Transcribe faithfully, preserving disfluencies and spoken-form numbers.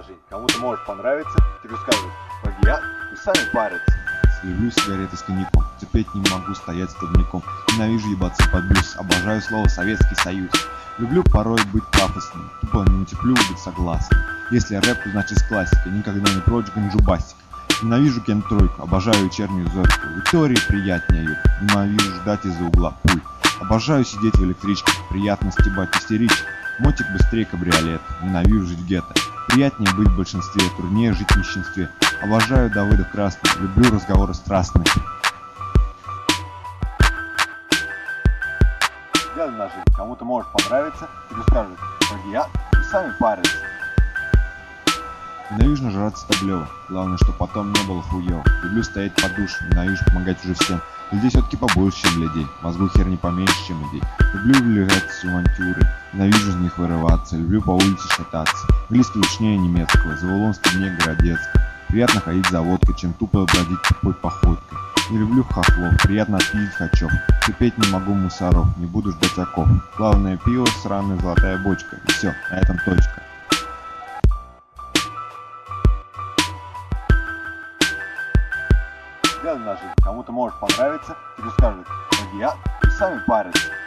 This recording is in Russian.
жизнь кому-то может понравиться, тебе скажут плагиат и сами парятся. Люблю сигареты с коньяком, терпеть не могу стоять столбняком. Ненавижу ебаться под блюз, обожаю слово Советский Союз. Люблю порой быть пафосным, тупо не терплю быть согласным. Если рэп, то значит с классикой, никогда не прочь ганджубастик. Ненавижу Кен-тройку, обожаю вечернюю зорьку. Виктории приятнее ее, ненавижу ждать из-за угла пуль. Обожаю сидеть в электричке, приятно стебать истеричек. Мотик быстрее кабриолет, ненавижу жить в гетто. Приятнее быть в большинстве, труднее жить в нищенстве. Обожаю Давыдов красный, люблю разговоры страстные. Взгляды на жизнь кому-то может понравиться, тебе скажут плагиат и сами парятся. Ненавижу нажраться таблево, главное, что потом не было хуёво. Люблю стоять под душем, ненавижу помогать уже всем. Людей все-таки побольше, чем людей, мозгу хер не поменьше, чем идей. Люблю влезать с авантюры, ненавижу из них вырываться, люблю по улице шататься. Английский лучнее немецкого, Завулон стебнее Городецкого. Приятно ходить за водкой, чем тупо бродить тупой походкой. Не люблю хохлов, приятно отпиздить хачев. Терпеть не могу мусоров, не буду ждать оков. Главное пиво, сраная золотая бочка. И все, на этом точка. Взгляды на жизнь кому-то может понравиться, тебе скажут плагиат и сами парятся.